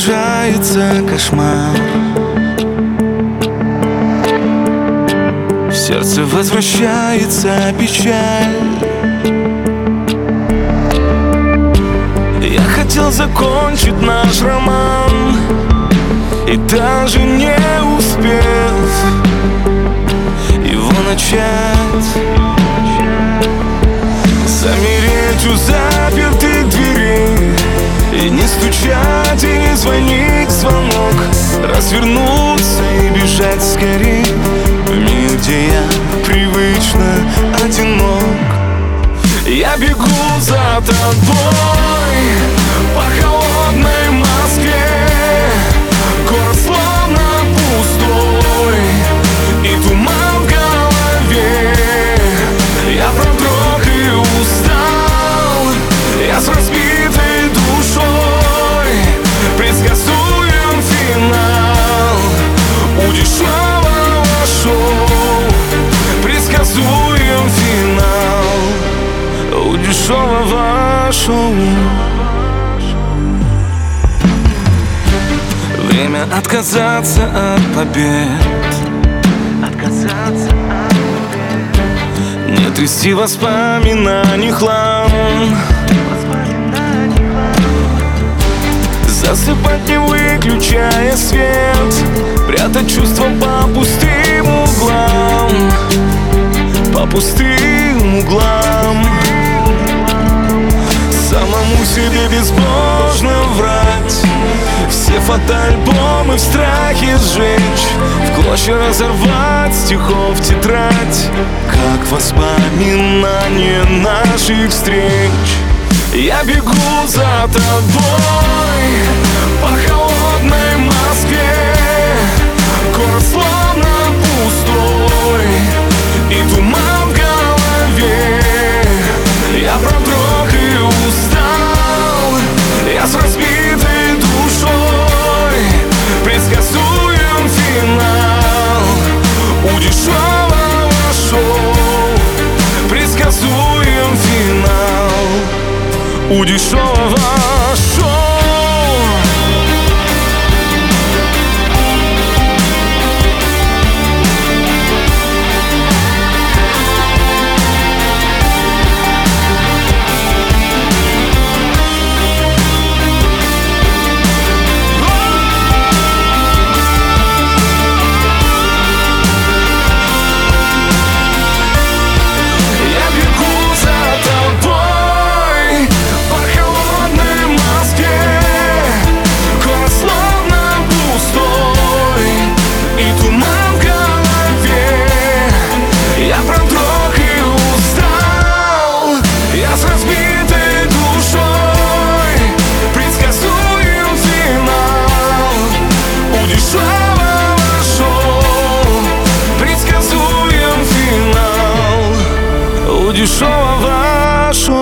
продолжается кошмар. В сердце возвращается печаль. Я хотел закончить наш роман и даже не успев его начать, замереть у запертых дверей и не стучать, и не звонить в звонок, развернуться и бежать скорей в мир, где я привычно одинок. Я бегу за тобой по холодной Москве. Город словно пустой и туман в голове. Я продрог и устал, я с разбитой душой. Предсказуем финал у дешевого шоу. Предсказуем финал у дешевого шоу. Время отказаться от побед, не трясти воспоминаний хлам, засыпать не выключая свет, прятать чувства по пустым углам, по пустым углам. Самому себе безбожно врать, все фотоальбомы в страхе сжечь, в клочья разорвать стихов тетрадь, как воспоминание наших встреч. Я бегу за тобой по холодной Москве. Город словно пустой и туман в голове. Я продрог и устал, я с разбитой душой. Предсказуем финал у дешевого шоу. Предсказуем финал у дешевого шоу. Дешевого шоу.